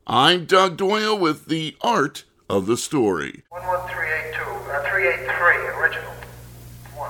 I'm Doug Doyle with the art of the story. 11382, 383, original. 1.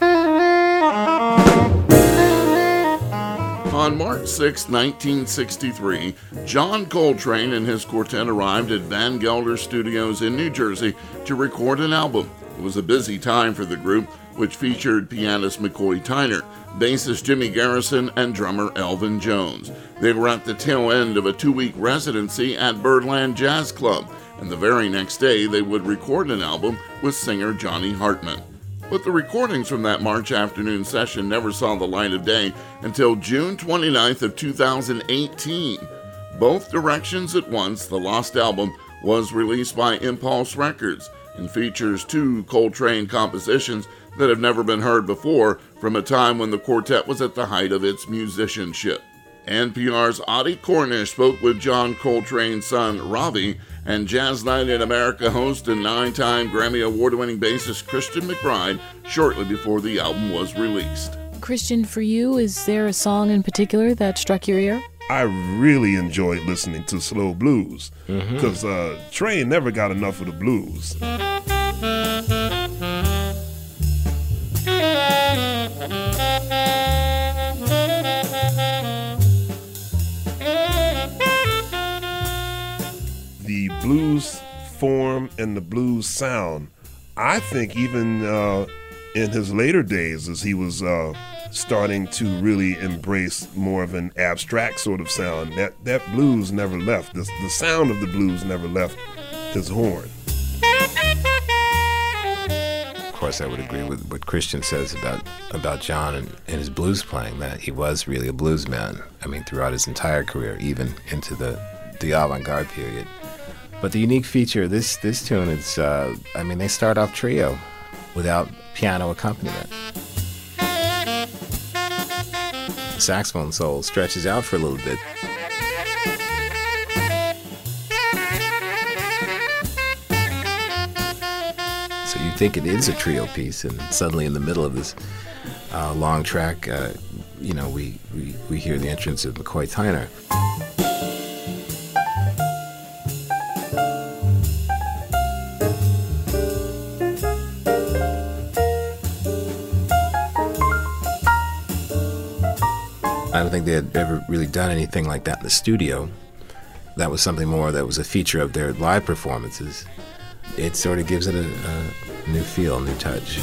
On March 6, 1963, John Coltrane and his quartet arrived at Van Gelder Studios in New Jersey to record an album. It was a busy time for the group, which featured pianist McCoy Tyner, bassist Jimmy Garrison, and drummer Elvin Jones. They were at the tail end of a 2-week residency at Birdland Jazz Club, and the very next day they would record an album with singer Johnny Hartman. But the recordings from that March afternoon session never saw the light of day until June 29th of 2018. Both Directions at Once, the lost album, was released by Impulse Records and features 2 Coltrane compositions that have never been heard before from a time when the quartet was at the height of its musicianship. NPR's Audie Cornish spoke with John Coltrane's son, Ravi, and Jazz Night in America host and 9-time Grammy Award-winning bassist Christian McBride shortly before the album was released. Christian, for you, is there a song in particular that struck your ear? I really enjoyed listening to slow blues because Train never got enough of the blues. The blues form and the blues sound, I think even in his later days as he was starting to really embrace more of an abstract sort of sound, that blues never left. The sound of the blues never left his horn. Of course, I would agree with what Christian says about John and his blues playing, that he was really a blues man. I mean, throughout his entire career, even into the avant-garde period. But the unique feature of this tune is, they start off trio without piano accompaniment. The saxophone solo stretches out for a little bit. So you think it is a trio piece, and suddenly in the middle of this long track, we hear the entrance of McCoy Tyner. I don't think they had ever really done anything like that in the studio. That was something more that was a feature of their live performances. It sort of gives it a new feel, a new touch.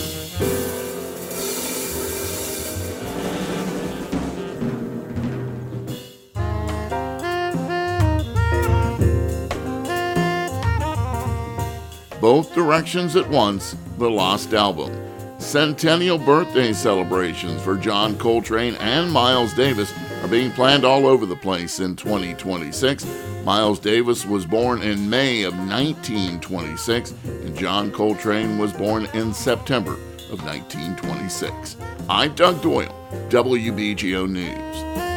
Both Directions at Once, the lost album. Centennial birthday celebrations for John Coltrane and Miles Davis are being planned all over the place in 2026. Miles Davis was born in May of 1926, and John Coltrane was born in September of 1926. I'm Doug Doyle, WBGO News.